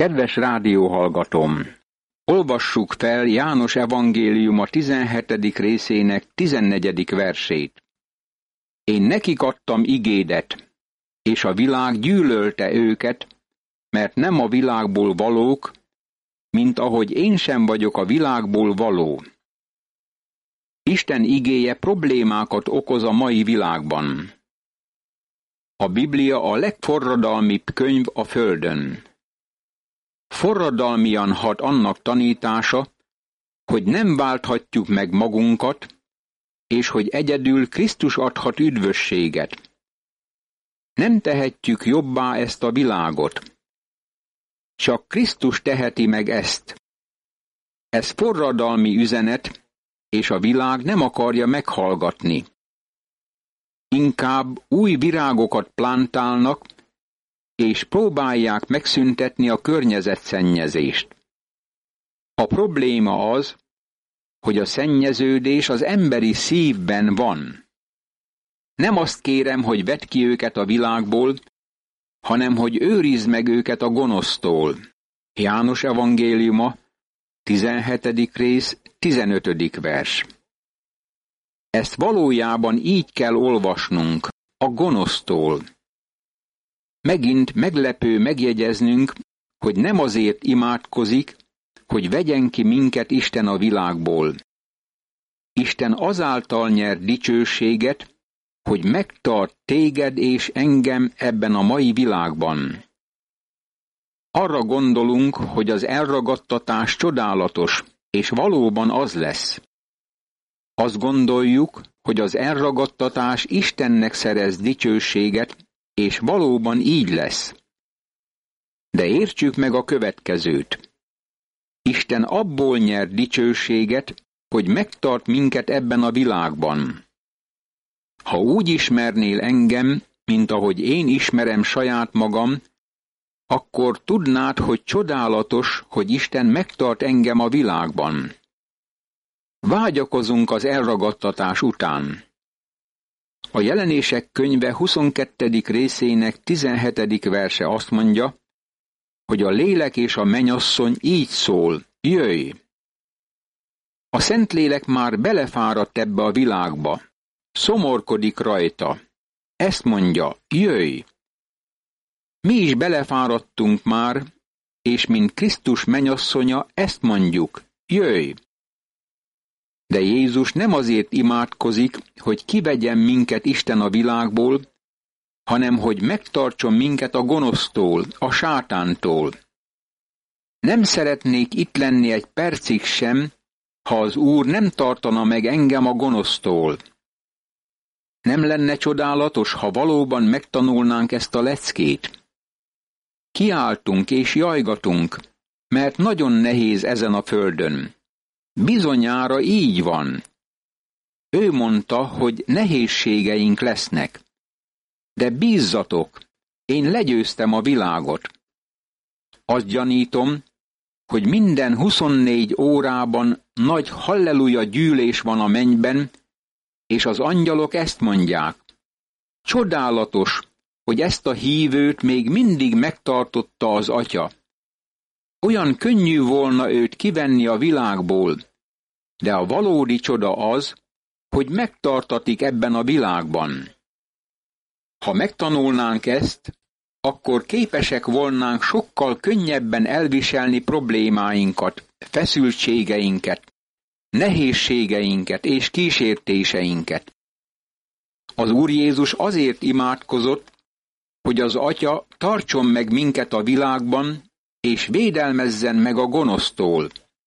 Kedves rádióhallgatóm! Olvassuk fel János evangéliuma 17. részének 14. versét. Én nekik adtam igédet, és a világ gyűlölte őket, mert nem a világból valók, mint ahogy én sem vagyok a világból való. Isten igéje problémákat okoz a mai világban. A Biblia a legforradalmibb könyv a földön. Forradalmian hat annak tanítása, hogy nem válthatjuk meg magunkat, és hogy egyedül Krisztus adhat üdvösséget. Nem tehetjük jobbá ezt a világot. Csak Krisztus teheti meg ezt. Ez forradalmi üzenet, és a világ nem akarja meghallgatni. Inkább új virágokat plántálnak, és próbálják megszüntetni a környezetszennyezést. A probléma az, hogy a szennyeződés az emberi szívben van. Nem azt kérem, hogy vedd ki őket a világból, hanem hogy őrizd meg őket a gonosztól. János evangéliuma, 17. rész, 15. vers. Ezt valójában így kell olvasnunk, a gonosztól. Megint meglepő megjegyeznünk, hogy nem azért imádkozik, hogy vegyen ki minket Isten a világból. Isten azáltal nyer dicsőséget, hogy megtart téged és engem ebben a mai világban. Arra gondolunk, hogy az elragadtatás csodálatos, és valóban az lesz. Azt gondoljuk, hogy az elragadtatás Istennek szerez dicsőséget, és valóban így lesz. De értsük meg a következőt. Isten abból nyer dicsőséget, hogy megtart minket ebben a világban. Ha úgy ismernél engem, mint ahogy én ismerem saját magam, akkor tudnád, hogy csodálatos, hogy Isten megtart engem a világban. Vágyakozunk az elragadtatás után. A Jelenések könyve 22. részének 17. verse azt mondja, hogy a lélek és a mennyasszony így szól, jöjj! A Szentlélek már belefáradt ebbe a világba, szomorkodik rajta. Ezt mondja, jöjj! Mi is belefáradtunk már, és mint Krisztus mennyasszonya ezt mondjuk, jöjj! De Jézus nem azért imádkozik, hogy kivegyen minket Isten a világból, hanem hogy megtartson minket a gonosztól, a sátántól. Nem szeretnék itt lenni egy percig sem, ha az Úr nem tartana meg engem a gonosztól. Nem lenne csodálatos, ha valóban megtanulnánk ezt a leckét? Kiáltunk és jajgatunk, mert nagyon nehéz ezen a földön. Bizonyára így van. Ő mondta, hogy nehézségeink lesznek. De bízzatok, én legyőztem a világot. Azt gyanítom, hogy minden 24 órában nagy halleluja gyűlés van a mennyben, és az angyalok ezt mondják. Csodálatos, hogy ezt a hívőt még mindig megtartotta az Atya. Olyan könnyű volna őt kivenni a világból, de a valódi csoda az, hogy megtartatik ebben a világban. Ha megtanulnánk ezt, akkor képesek volnánk sokkal könnyebben elviselni problémáinkat, feszültségeinket, nehézségeinket és kísértéseinket. Az Úr Jézus azért imádkozott, hogy az Atya tartson meg minket a világban, és védelmezzen meg a gonosztól.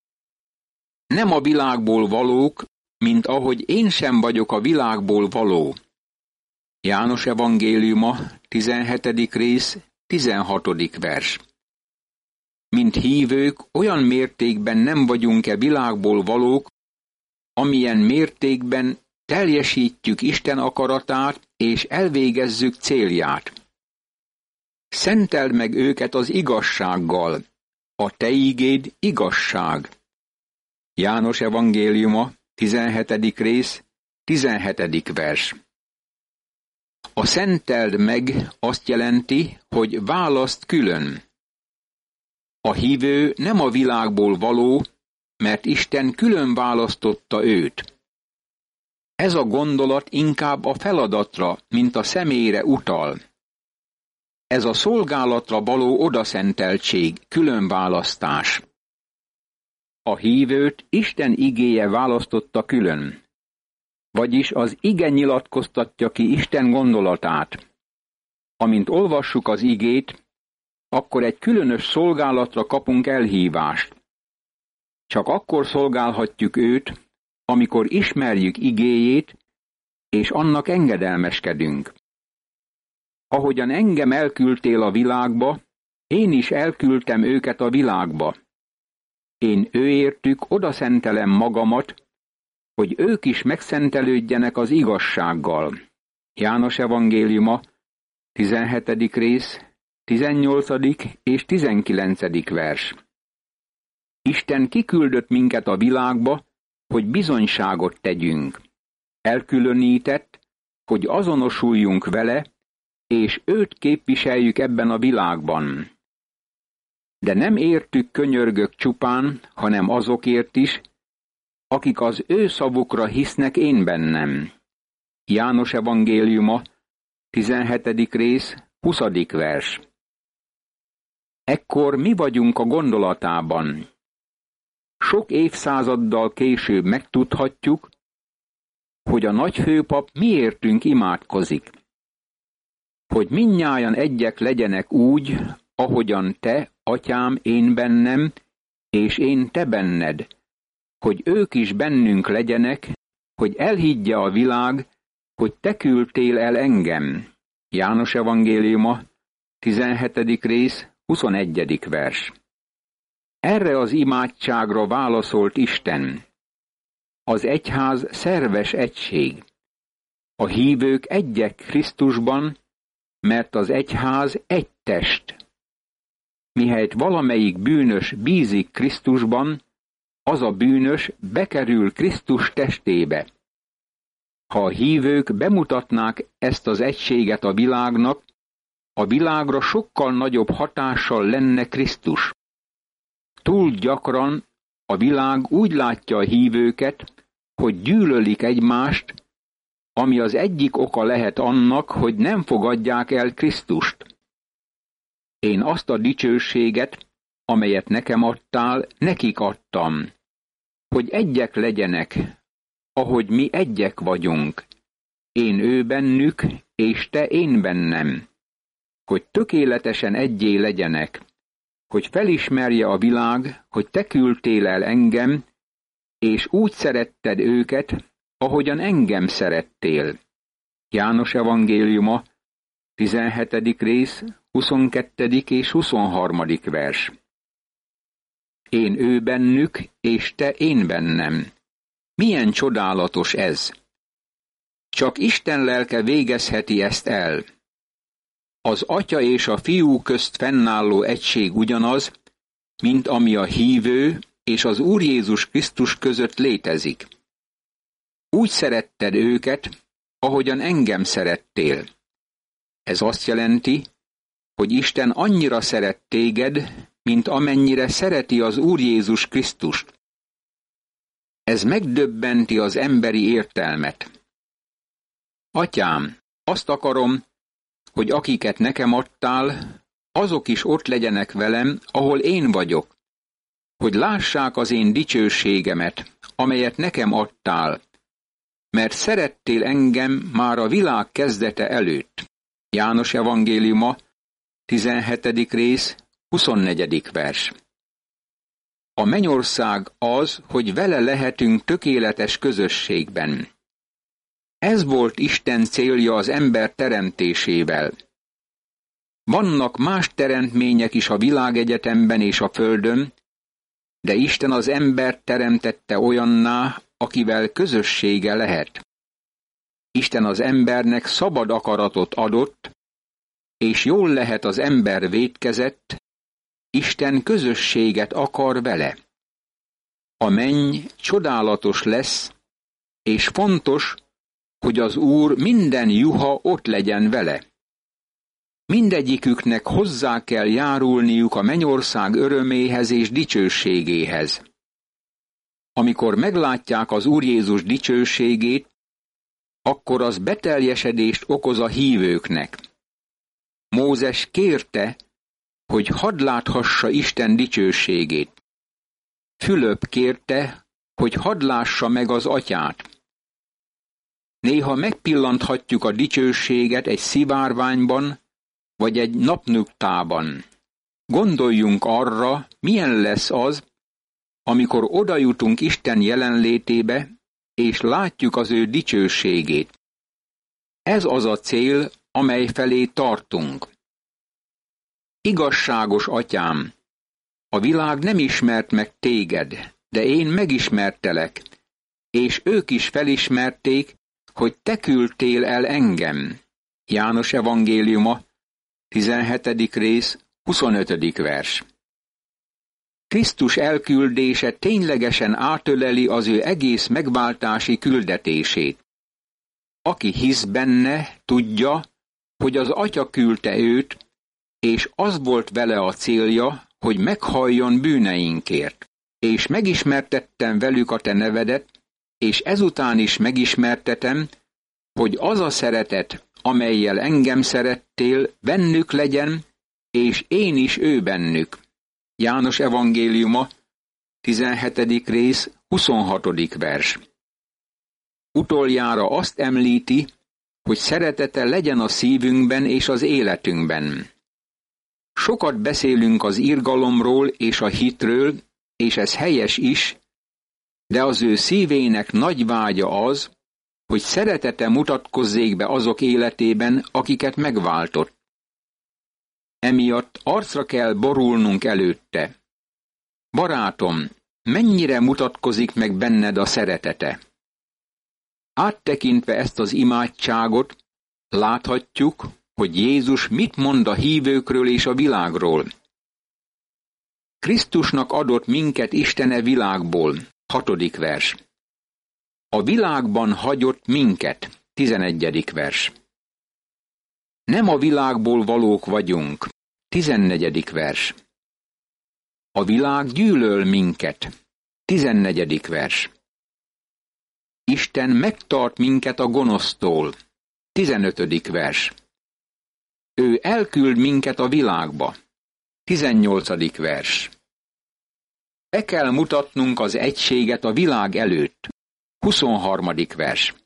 Nem a világból valók, mint ahogy én sem vagyok a világból való. János evangéliuma, 17. rész, 16. vers. Mint hívők, olyan mértékben nem vagyunk-e világból valók, amilyen mértékben teljesítjük Isten akaratát és elvégezzük célját. Szenteld meg őket az igazsággal, a te igéd igazság. János evangéliuma, 17. rész, 17. vers. A szenteld meg azt jelenti, hogy választ külön. A hívő nem a világból való, mert Isten külön választotta őt. Ez a gondolat inkább a feladatra, mint a személyre utal. Ez a szolgálatra való odaszenteltség, különválasztás. A hívőt Isten igéje választotta külön. Vagyis az ige nyilatkoztatja ki Isten gondolatát. Amint olvassuk az igét, akkor egy különös szolgálatra kapunk elhívást. Csak akkor szolgálhatjuk őt, amikor ismerjük igéjét, és annak engedelmeskedünk. Ahogyan engem elküldtél a világba, én is elküldtem őket a világba. Én őértük odaszentelem magamat, hogy ők is megszentelődjenek az igazsággal. János evangéliuma, 17. rész, 18. és 19. vers. Isten kiküldött minket a világba, hogy bizonyságot tegyünk. Elkülönített, hogy azonosuljunk vele, és őt képviseljük ebben a világban. De nem értük könyörgök csupán, hanem azokért is, akik az ő szavukra hisznek én bennem. János evangéliuma, 17. rész, 20. vers. Ekkor mi vagyunk a gondolatában. Sok évszázaddal később megtudhatjuk, hogy a nagyfőpap miértünk imádkozik. Hogy mindnyájan egyek legyenek úgy, ahogyan te, atyám, én bennem, és én te benned, hogy ők is bennünk legyenek, hogy elhiggye a világ, hogy te küldtél el engem. János evangéliuma, 17. rész, 21. vers. Erre az imádságra válaszolt Isten. Az egyház szerves egység. A hívők egyek Krisztusban, mert az egyház egy test. Mihelyt valamelyik bűnös bízik Krisztusban, az a bűnös bekerül Krisztus testébe. Ha a hívők bemutatnák ezt az egységet a világra sokkal nagyobb hatással lenne Krisztus. Túl gyakran a világ úgy látja a hívőket, hogy gyűlölik egymást, ami az egyik oka lehet annak, hogy nem fogadják el Krisztust. Én azt a dicsőséget, amelyet nekem adtál, nekik adtam, hogy egyek legyenek, ahogy mi egyek vagyunk, én ő bennük, és te én bennem, hogy tökéletesen egyé legyenek, hogy felismerje a világ, hogy te küldtél el engem, és úgy szeretted őket, ahogyan engem szerettél. János evangéliuma, 17. rész, 22. és 23. vers. Én ő bennük, és te én bennem. Milyen csodálatos ez! Csak Isten lelke végezheti ezt el. Az Atya és a Fiú közt fennálló egység ugyanaz, mint ami a hívő és az Úr Jézus Krisztus között létezik. Úgy szeretted őket, ahogyan engem szerettél. Ez azt jelenti, hogy Isten annyira szeret téged, mint amennyire szereti az Úr Jézus Krisztust. Ez megdöbbenti az emberi értelmet. Atyám, azt akarom, hogy akiket nekem adtál, azok is ott legyenek velem, ahol én vagyok, hogy lássák az én dicsőségemet, amelyet nekem adtál, mert szerettél engem már a világ kezdete előtt. János evangéliuma, 17. rész, 24. vers. A mennyország az, hogy vele lehetünk tökéletes közösségben. Ez volt Isten célja az ember teremtésével. Vannak más teremtmények is a világegyetemben és a földön, de Isten az embert teremtette olyanná, akivel közössége lehet. Isten az embernek szabad akaratot adott, és jól lehet az ember vétkezett, Isten közösséget akar vele. A menny csodálatos lesz, és fontos, hogy az Úr minden juha ott legyen vele. mindegyiküknek hozzá kell járulniuk a mennyország öröméhez és dicsőségéhez. Amikor meglátják az Úr Jézus dicsőségét, akkor az beteljesedést okoz a hívőknek. Mózes kérte, hogy hadd láthassa Isten dicsőségét. Fülöp kérte, hogy hadd lássa meg az Atyát. Néha megpillanthatjuk a dicsőséget egy szivárványban, vagy egy napnyugtában. Gondoljunk arra, milyen lesz az, amikor odajutunk Isten jelenlétébe, és látjuk az ő dicsőségét. Ez az a cél, amely felé tartunk. Igazságos Atyám, a világ nem ismert meg téged, de én megismertelek, és ők is felismerték, hogy te küldtél el engem. János evangéliuma, 17. rész, 25. vers. Krisztus elküldése ténylegesen átöleli az ő egész megváltási küldetését. Aki hisz benne, tudja, hogy az Atya küldte őt, és az volt vele a célja, hogy meghalljon bűneinkért. És megismertettem velük a te nevedet, és ezután is megismertetem, hogy az a szeretet, amellyel engem szerettél, bennük legyen, és én is ő bennük. János evangéliuma, 17. rész, 26. vers. Utoljára azt említi, hogy szeretete legyen a szívünkben és az életünkben. Sokat beszélünk az irgalomról és a hitről, és ez helyes is, de az ő szívének nagy vágya az, hogy szeretete mutatkozzék be azok életében, akiket megváltott. Emiatt arcra kell borulnunk előtte. Barátom, mennyire mutatkozik meg benned a szeretete? Áttekintve ezt az imádságot, láthatjuk, hogy Jézus mit mond a hívőkről és a világról. Krisztusnak adott minket Istene világból, 6. vers. A világban hagyott minket, 11. vers. Nem a világból valók vagyunk, 14. vers. A világ gyűlöl minket, 14. vers. Isten megtart minket a gonosztól, 15. vers. Ő elküld minket a világba, 18. vers. Be kell mutatnunk az egységet a világ előtt, 23. vers.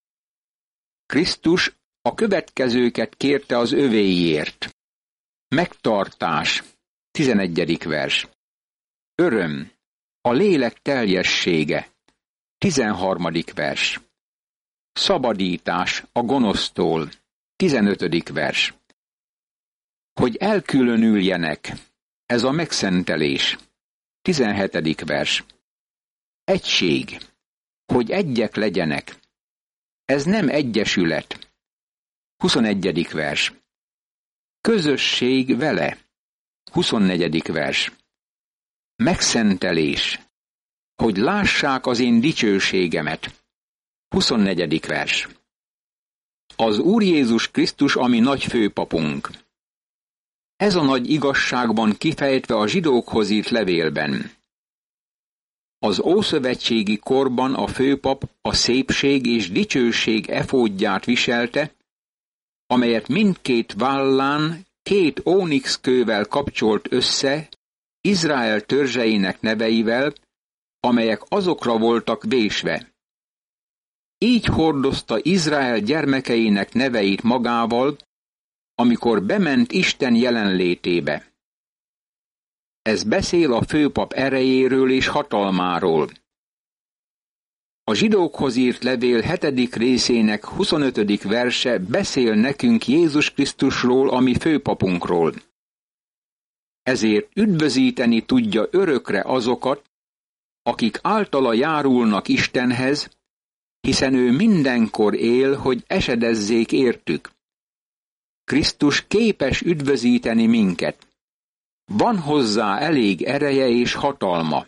Krisztus a következőket kérte az övéiért. Megtartás, 11. vers. Öröm, a lélek teljessége, 13. vers. Szabadítás a gonosztól, 15. vers. Hogy elkülönüljenek, ez a megszentelés, 17. vers. Egység, hogy egyek legyenek, ez nem egyesület, 21. vers. Közösség vele, 24. vers. Megszentelés, hogy lássák az én dicsőségemet, 24. vers. Az Úr Jézus Krisztus, ami nagy főpapunk. Ez a nagy igazságban kifejtve a zsidókhoz írt levélben. Az ószövetségi korban a főpap a szépség és dicsőség efódját viselte, amelyet mindkét vállán 2 ónixkővel kapcsolt össze Izrael törzseinek neveivel, amelyek azokra voltak vésve. Így hordozta Izrael gyermekeinek neveit magával, amikor bement Isten jelenlétébe. Ez beszél a főpap erejéről és hatalmáról. A zsidókhoz írt levél 7. részének 25. verse beszél nekünk Jézus Krisztusról, ami főpapunkról. Ezért üdvözíteni tudja örökre azokat, akik általa járulnak Istenhez, hiszen ő mindenkor él, hogy esedezzék értük. Krisztus képes üdvözíteni minket. Van hozzá elég ereje és hatalma.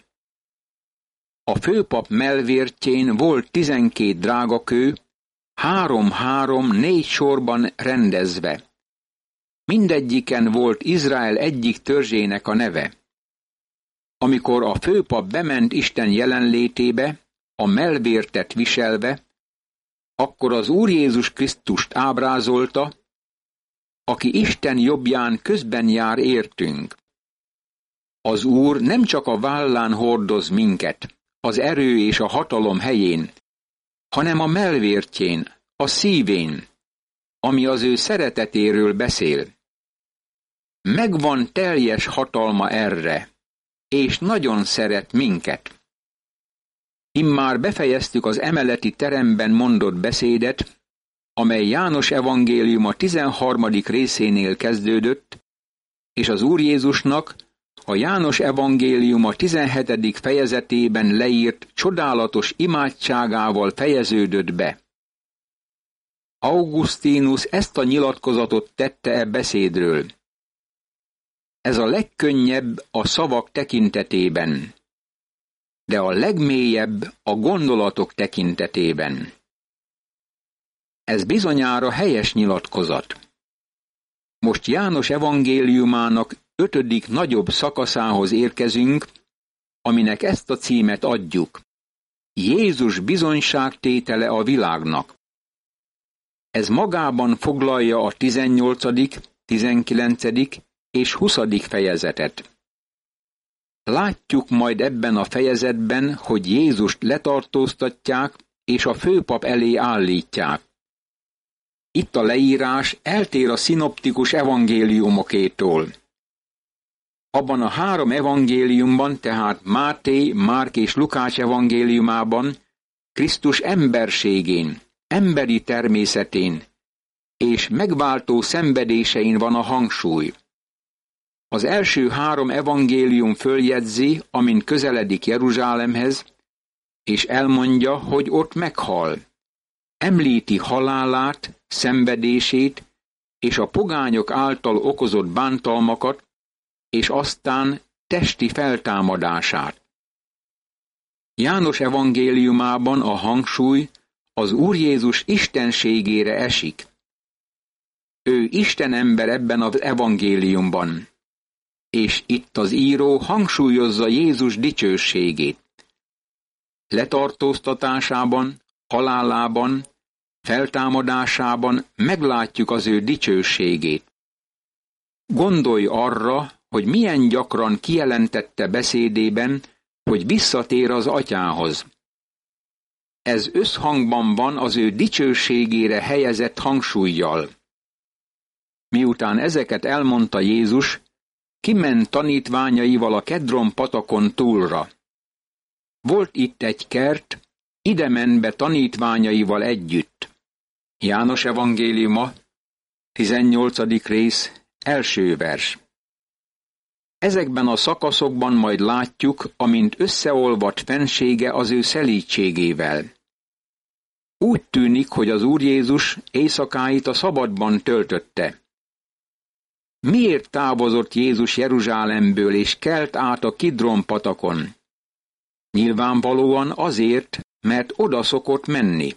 A főpap mellvértjén volt 12 drágakő, 3-3-4 sorban rendezve. mindegyiken volt Izrael egyik törzsének a neve. Amikor a főpap bement Isten jelenlétébe, a mellvértet viselve, akkor az Úr Jézus Krisztust ábrázolta, aki Isten jobbján közben jár értünk. Az Úr nem csak a vállán hordoz minket, az erő és a hatalom helyén, hanem a mellvértjén, a szívén, ami az ő szeretetéről beszél. Megvan teljes hatalma erre, és nagyon szeret minket. Immár befejeztük az emeleti teremben mondott beszédet, amely János evangéliuma 13. részénél kezdődött, és az Úr Jézusnak a János evangéliuma 17. fejezetében leírt csodálatos imádságával fejeződött be. Augustinus ezt a nyilatkozatot tette e beszédről. Ez a legkönnyebb a szavak tekintetében, de a legmélyebb a gondolatok tekintetében. Ez bizonyára helyes nyilatkozat. Most János evangéliumának 5. nagyobb szakaszához érkezünk, aminek ezt a címet adjuk. Jézus bizonyságtétele a világnak. Ez magában foglalja a 18., 19. és 20. fejezetet. Látjuk majd ebben a fejezetben, hogy Jézust letartóztatják és a főpap elé állítják. Itt a leírás eltér a szinoptikus evangéliumokétól. Abban a 3 evangéliumban, tehát Máté, Márk és Lukács evangéliumában Krisztus emberségén, emberi természetén és megváltó szenvedésein van a hangsúly. Az első 3 evangélium följegyzi, amint közeledik Jeruzsálemhez, és elmondja, hogy ott meghal. Említi halálát, szenvedését és a pogányok által okozott bántalmakat, és aztán testi feltámadását. János evangéliumában a hangsúly az Úr Jézus istenségére esik. Ő Isten ember ebben az evangéliumban, és itt az író hangsúlyozza Jézus dicsőségét. Letartóztatásában, halálában, feltámadásában meglátjuk az ő dicsőségét. Gondolj arra, hogy milyen gyakran kijelentette beszédében, hogy visszatér az atyához. Ez összhangban van az ő dicsőségére helyezett hangsúllyal. Miután ezeket elmondta Jézus, kiment tanítványaival a Kedron patakon túlra. Volt itt egy kert, ide ment be tanítványaival együtt. János evangéliuma, 18. rész, 1. vers. Ezekben a szakaszokban majd látjuk, amint összeolvadt fensége az ő szelídségével. Úgy tűnik, hogy az Úr Jézus éjszakáit a szabadban töltötte. Miért távozott Jézus Jeruzsálemből és kelt át a Kidron patakon? Nyilvánvalóan azért, mert oda szokott menni.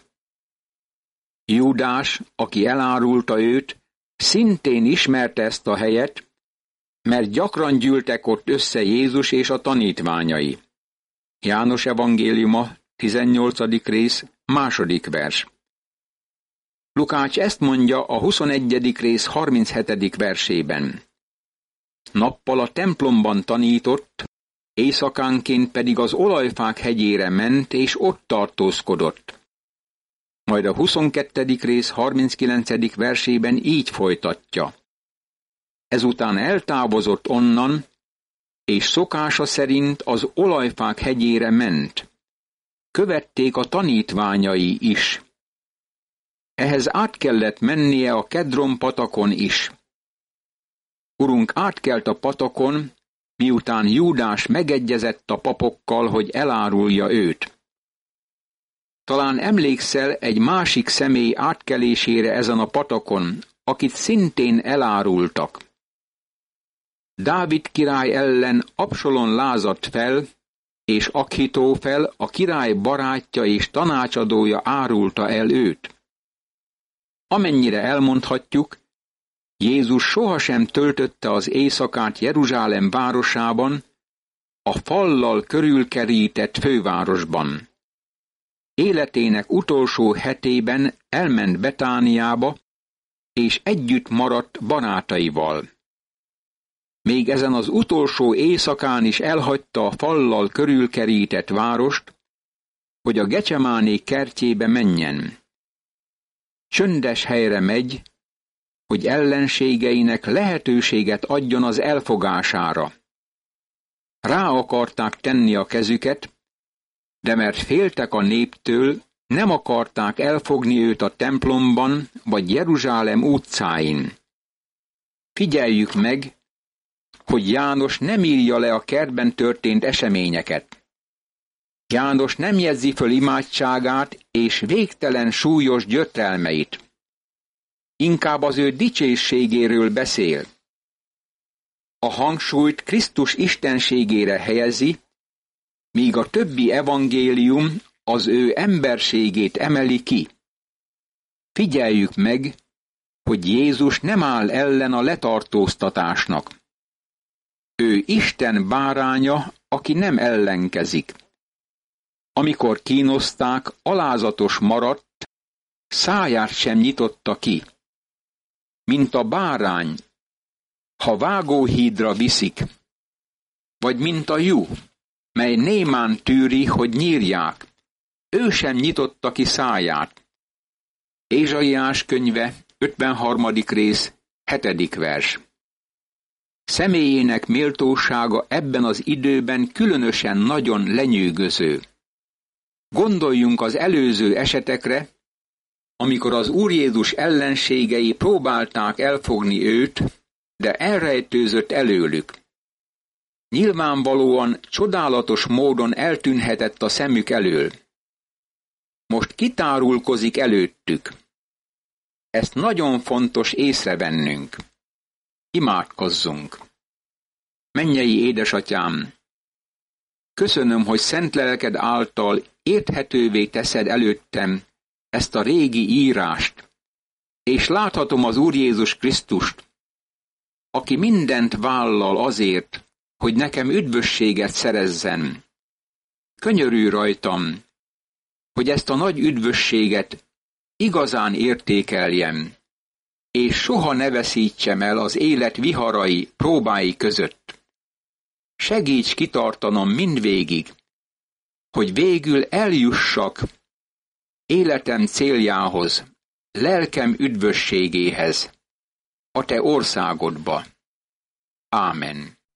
Júdás, aki elárulta őt, szintén ismerte ezt a helyet, mert gyakran gyűltek ott össze Jézus és a tanítványai. János evangéliuma, 18. rész, 2. vers. Lukács ezt mondja a 21. rész 37. versében. Nappal a templomban tanított, éjszakánként pedig az olajfák hegyére ment, és ott tartózkodott. Majd a 22. rész 39. versében így folytatja. Ezután eltávozott onnan, és szokása szerint az olajfák hegyére ment. Követték a tanítványai is. Ehhez át kellett mennie a Kedron patakon is. Urunk átkelt a patakon, miután Júdás megegyezett a papokkal, hogy elárulja őt. Talán emlékszel egy másik személy átkelésére ezen a patakon, akit szintén elárultak. Dávid király ellen Absalom lázadt fel, és Akhitófel, a király barátja és tanácsadója árulta el őt. Amennyire elmondhatjuk, Jézus sohasem töltötte az éjszakát Jeruzsálem városában, a fallal körülkerített fővárosban. Életének utolsó hetében elment Betániába, és együtt maradt barátaival. Még ezen az utolsó éjszakán is elhagyta a fallal körülkerített várost, hogy a Gecsemáné kertjébe menjen. Csöndes helyre megy, hogy ellenségeinek lehetőséget adjon az elfogására. Rá akarták tenni a kezüket, de mert féltek a néptől, nem akarták elfogni őt a templomban vagy Jeruzsálem utcáin. Figyeljük meg, hogy János nem írja le a kertben történt eseményeket. János nem jegyzi föl imádságát és végtelen súlyos gyötrelmeit. Inkább az ő dicsőségéről beszél. A hangsúlyt Krisztus istenségére helyezi, míg a többi evangélium az ő emberségét emeli ki. Figyeljük meg, hogy Jézus nem áll ellen a letartóztatásnak. Ő Isten báránya, aki nem ellenkezik. Amikor kínozták, alázatos maradt, száját sem nyitotta ki. Mint a bárány, ha vágóhídra viszik, vagy mint a juh, mely némán tűri, hogy nyírják, ő sem nyitotta ki száját. Ézsaiás könyve, 53. rész, 7. vers. Személyének méltósága ebben az időben különösen nagyon lenyűgöző. Gondoljunk az előző esetekre, amikor az Úr Jézus ellenségei próbálták elfogni őt, de elrejtőzött előlük. Nyilvánvalóan csodálatos módon eltűnhetett a szemük elől. Most kitárulkozik előttük. Ezt nagyon fontos észrevennünk. Imádkozzunk. Mennyei édesatyám, köszönöm, hogy szent lelked által érthetővé teszed előttem ezt a régi írást, és láthatom az Úr Jézus Krisztust, aki mindent vállal azért, hogy nekem üdvösséget szerezzen. Könyörülj rajtam, hogy ezt a nagy üdvösséget igazán értékeljem, és soha ne veszítsem el az élet viharai, próbái között. Segíts kitartanom mindvégig, hogy végül eljussak életem céljához, lelkem üdvösségéhez, a te országodba. Ámen.